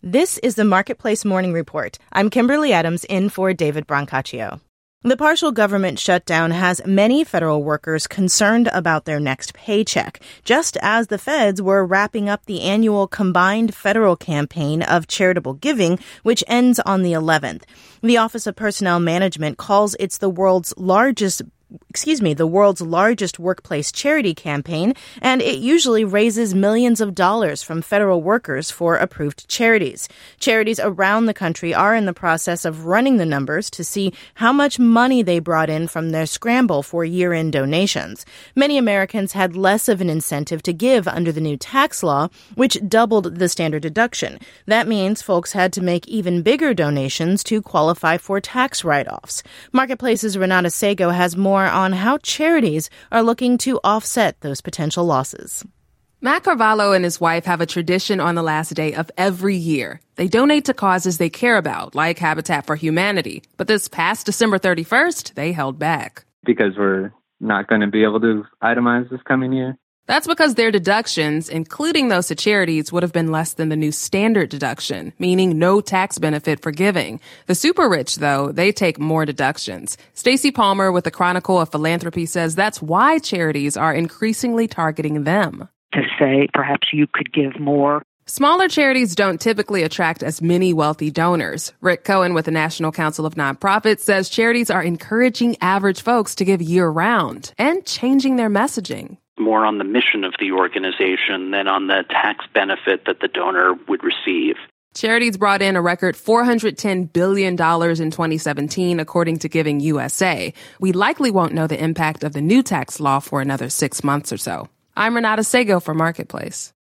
This is the Marketplace Morning Report. I'm Kimberly Adams in for David Brancaccio. The partial government shutdown has many federal workers concerned about their next paycheck, just as the feds were wrapping up the annual combined federal campaign of charitable giving, which ends on the 11th. The Office of Personnel Management calls it the world's largest workplace charity campaign, and it usually raises millions of dollars from federal workers for approved charities. Charities around the country are in the process of running the numbers to see how much money they brought in from their scramble for year-end donations. Many Americans had less of an incentive to give under the new tax law, which doubled the standard deduction. That means folks had to make even bigger donations to qualify for tax write-offs. Marketplace's Renata Sego has more on how charities are looking to offset those potential losses. Matt Carvalho and his wife have a tradition on the last day of every year. They donate to causes they care about, like Habitat for Humanity. But this past December 31st, they held back. Because we're not going to be able to itemize this coming year. That's because their deductions, including those to charities, would have been less than the new standard deduction, meaning no tax benefit for giving. The super rich, though, they take more deductions. Stacey Palmer with the Chronicle of Philanthropy says that's why charities are increasingly targeting them. To say perhaps you could give more. Smaller charities don't typically attract as many wealthy donors. Rick Cohen with the National Council of Nonprofits says charities are encouraging average folks to give year-round and changing their messaging. More on the mission of the organization than on the tax benefit that the donor would receive. Charities brought in a record $410 billion in 2017, according to Giving USA. We likely won't know the impact of the new tax law for another 6 months or so. I'm Renata Sego for Marketplace.